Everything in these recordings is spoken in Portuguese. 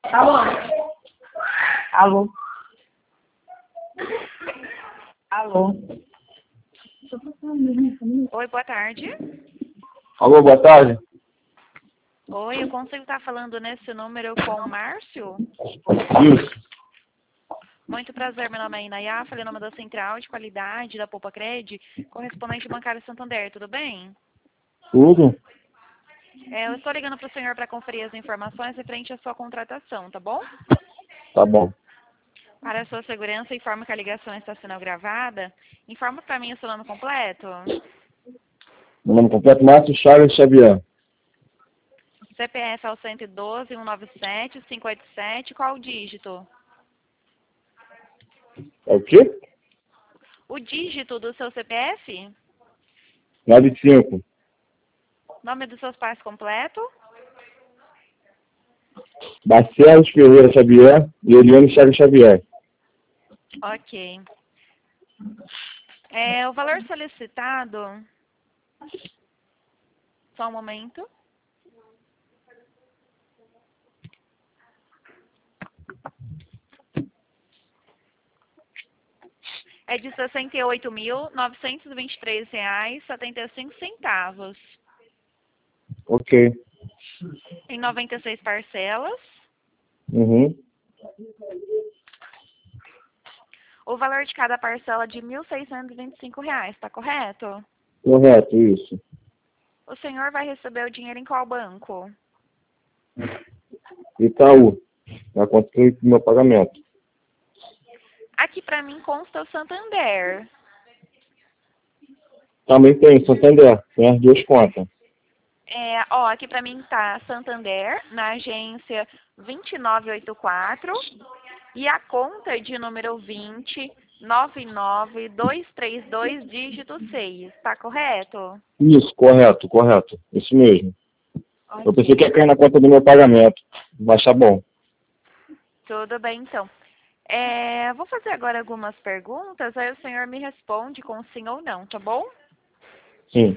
Tá bom. Alô? Alô? Oi, boa tarde. Alô, boa tarde. Oi, eu consigo estar falando nesse número com o Márcio? Isso. Muito prazer, meu nome é Inayá, falei o nome da Central de Qualidade da Poupa Cred, correspondente bancário Santander, tudo bem? Tudo? Eu estou ligando para o senhor para conferir as informações referente à sua contratação, tá bom? Tá bom. Para a sua segurança, informo que a ligação está sendo gravada. Informa para mim o seu nome completo. Meu nome completo, Márcio Chagas Xavier. CPF é o 112-197-587, qual o dígito? É o quê? O dígito do seu CPF? 95. Nome dos seus pais completo? Barcelos Ferreira Xavier e Eliane Chagas Xavier. Ok. O valor solicitado... Só um momento. É de R$ 68.923,75, Ok. em 96 parcelas. Uhum. O valor de cada parcela é de R$ 1.625, está correto? Correto, isso. O senhor vai receber o dinheiro em qual banco? Itaú. Na conta do meu pagamento. Aqui para mim consta o Santander. Também tem Santander. Tem as duas contas. Aqui para mim tá Santander, na agência 2984, e a conta é de número 2099232, dígito 6, tá correto? Isso, correto. Isso mesmo. Eu pensei que ia Ok, cair na conta do meu pagamento. Vai achar bom. tudo bem então. Vou fazer agora algumas perguntas, aí o senhor me responde com sim ou não, tá bom? Sim.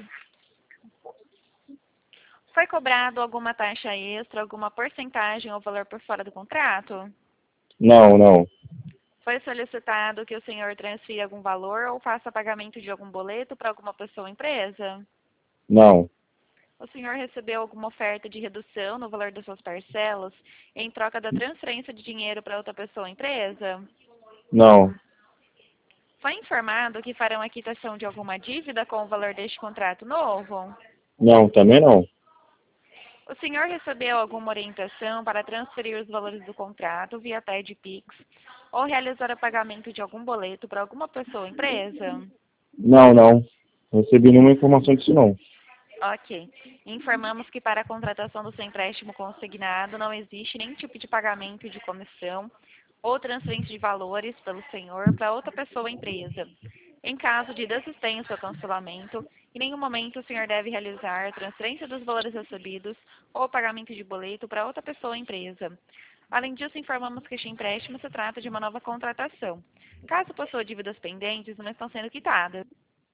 Foi cobrado alguma taxa extra, alguma porcentagem ou valor por fora do contrato? Não. Foi solicitado que o senhor transfira algum valor ou faça pagamento de algum boleto para alguma pessoa ou empresa? Não. O senhor recebeu alguma oferta de redução no valor das suas parcelas em troca da transferência de dinheiro para outra pessoa ou empresa? Não. Foi informado que farão a quitação de alguma dívida com o valor deste contrato novo? Não, também não. O senhor recebeu alguma orientação para transferir os valores do contrato via TED Pix ou realizar o pagamento de algum boleto para alguma pessoa ou empresa? Não. Não recebi nenhuma informação disso, não. Ok. Informamos que para a contratação do seu empréstimo consignado não existe nenhum tipo de pagamento de comissão ou transferência de valores pelo senhor para outra pessoa ou empresa. Em caso de desistência ou cancelamento, em nenhum momento o senhor deve realizar a transferência dos valores recebidos ou pagamento de boleto para outra pessoa ou empresa. Além disso, informamos que este empréstimo se trata de uma nova contratação. Caso possua dívidas pendentes, não estão sendo quitadas.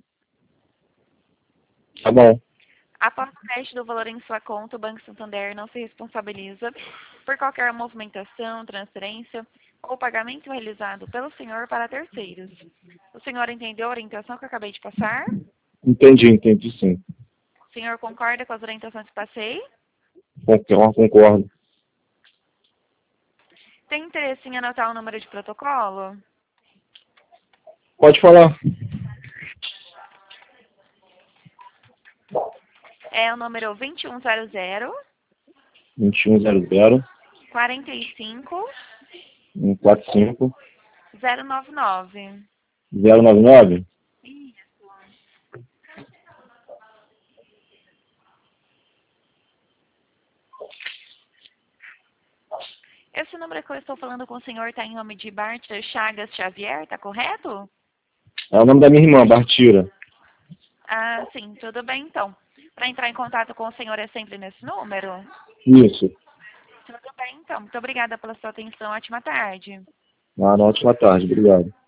Tá bom. Após o teste do valor em sua conta, o Banco Santander não se responsabiliza por qualquer movimentação, transferência ou pagamento realizado pelo senhor para terceiros. O senhor entendeu a orientação que eu acabei de passar? Entendi sim. O senhor concorda com as orientações que passei? Concordo. Tem interesse em anotar o número de protocolo? Pode falar. É o número 2100 2100 45 145 099. 099. Esse número que eu estou falando com o senhor está em nome de Bartra Chagas Xavier, tá correto? É o nome da minha irmã, Bartira. Ah, sim, tudo bem então. Para entrar em contato com o senhor é sempre nesse número? Isso. Tudo bem então. Muito obrigada pela sua atenção. Ótima tarde. Ótima tarde. Obrigado.